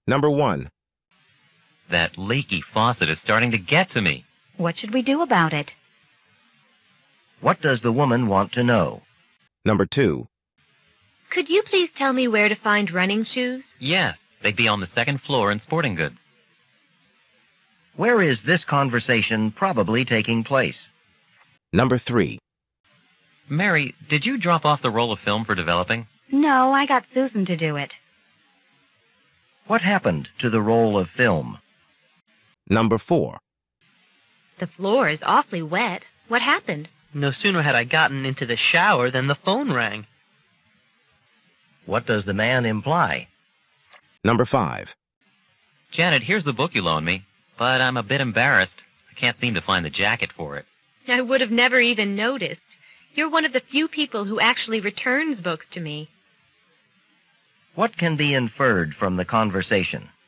Number 1. That leaky faucet is starting to get to me. What should we do about it? What does the woman want to know? Number 2. Could you please tell me where to find running shoes? Yes, they'd be on the second floor in sporting goods. Where is this conversation probably taking place? Number 3. Mary, did you drop off the roll of film for developing? No, I got Susan to do it. What happened to the roll of film? Number 4. The floor is awfully wet. What happened? No sooner had I gotten into the shower than the phone rang. What does the man imply? Number 5. Janet, here's the book you loaned me, but I'm a bit embarrassed. I can't seem to find the jacket for it. I would have never even noticed. You're one of the few people who actually returns books to me. What can be inferred from the conversation?